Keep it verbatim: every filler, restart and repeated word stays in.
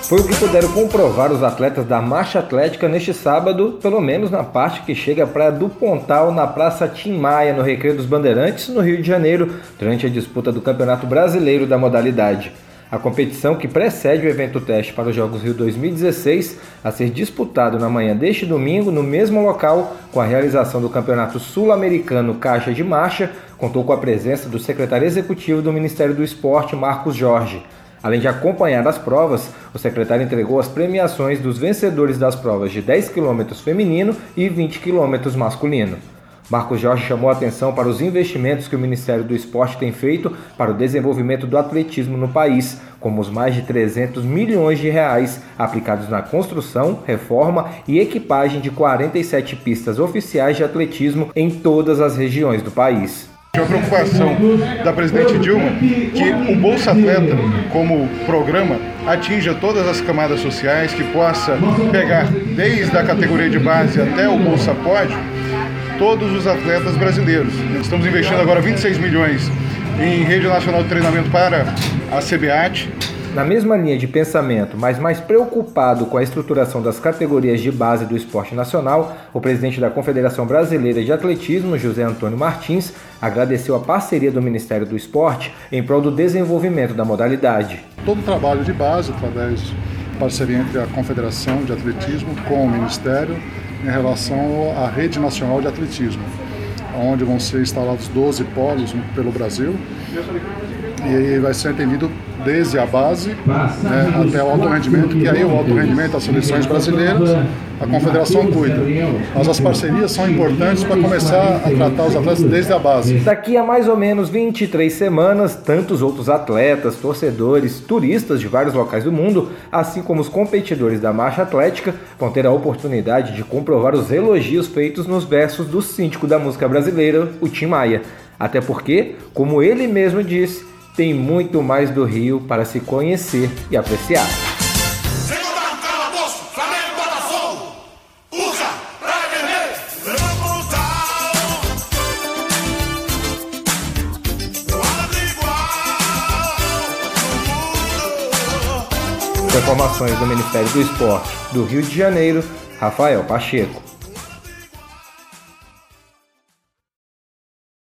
Foi o que puderam comprovar os atletas da marcha atlética neste sábado, pelo menos na parte que chega à Praia do Pontal, na Praça Tim Maia, no Recreio dos Bandeirantes, no Rio de Janeiro, durante a disputa do Campeonato Brasileiro da modalidade. A competição que precede o evento teste para os Jogos Rio dois mil e dezesseis, a ser disputado na manhã deste domingo no mesmo local, com a realização do Campeonato Sul-Americano Caixa de Marcha, contou com a presença do secretário executivo do Ministério do Esporte, Marcos Jorge. Além de acompanhar as provas, o secretário entregou as premiações dos vencedores das provas de dez quilômetros feminino e vinte quilômetros masculino. Marcos Jorge chamou a atenção para os investimentos que o Ministério do Esporte tem feito para o desenvolvimento do atletismo no país, como os mais de trezentos milhões de reais aplicados na construção, reforma e equipagem de quarenta e sete pistas oficiais de atletismo em todas as regiões do país. A preocupação da presidente Dilma que o Bolsa Atleta, como programa, atinja todas as camadas sociais, que possa pegar desde a categoria de base até o Bolsa Pódio, todos os atletas brasileiros. Estamos investindo agora vinte e seis milhões em rede nacional de treinamento para a CBAT. Na mesma linha de pensamento, mas mais preocupado com a estruturação das categorias de base do esporte nacional, o presidente da Confederação Brasileira de Atletismo, José Antônio Martins, agradeceu a parceria do Ministério do Esporte em prol do desenvolvimento da modalidade. Todo o trabalho de base, através de parceria entre a Confederação de Atletismo com o Ministério, em relação à Rede Nacional de Atletismo, onde vão ser instalados doze polos pelo Brasil, e vai ser atendido desde a base, né, até o alto rendimento, que aí o alto rendimento, as seleções brasileiras, a confederação cuida. Mas as parcerias são importantes para começar a tratar os atletas desde a base. Daqui a mais ou menos vinte e três semanas, tantos outros atletas, torcedores, turistas de vários locais do mundo, assim como os competidores da marcha atlética, vão ter a oportunidade de comprovar os elogios feitos nos versos do síndico da música brasileira, o Tim Maia. Até porque, como ele mesmo disse, tem muito mais do Rio para se conhecer e apreciar. Com informações do Ministério do Esporte do Rio de Janeiro, Rafael Pacheco.